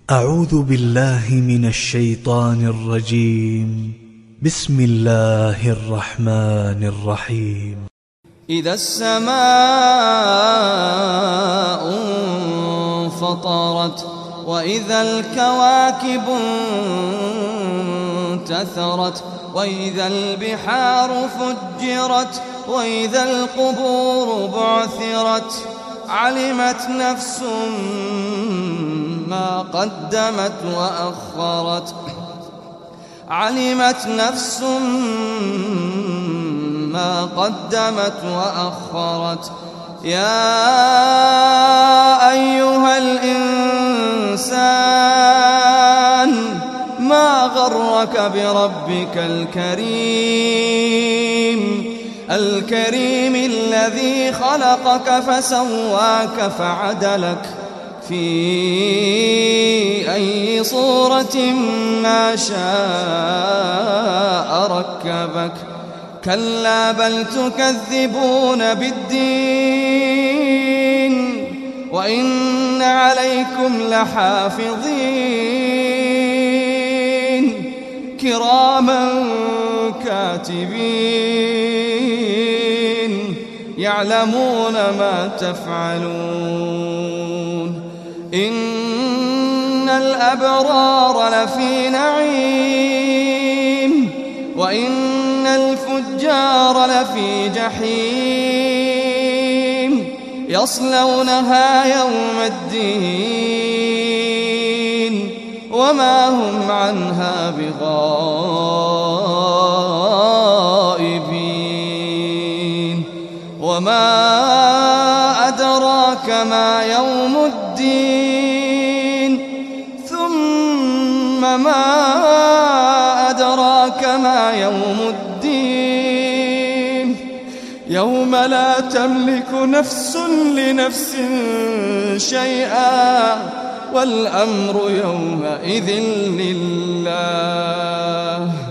أعوذ بالله من الشيطان الرجيم. بسم الله الرحمن الرحيم. إذا السماء انفطرت وإذا الكواكب انتثرت وإذا البحار فجرت وإذا القبور بعثرت علمت نفس ما قدمت وأخرت علمت نفس ما قدمت وأخرت يا أيها الإنسان ما غرك بربك الكريم الذي خلقك فسواك فعدلك في أي صورة ما شاء ركبك كلا بل تكذبون بالدين وإن عليكم لحافظين كراما كاتبين يعلمون ما تفعلون إن الأبرار لفي نعيم وإن الفجار لفي جحيم يصلونها يوم الدين وما هم عنها بغائبين وما أدراك ما يوم الدين ثم ما أدراك ما يوم الدين يوم لا تملك نفس لنفس شيئا والأمر يومئذ لله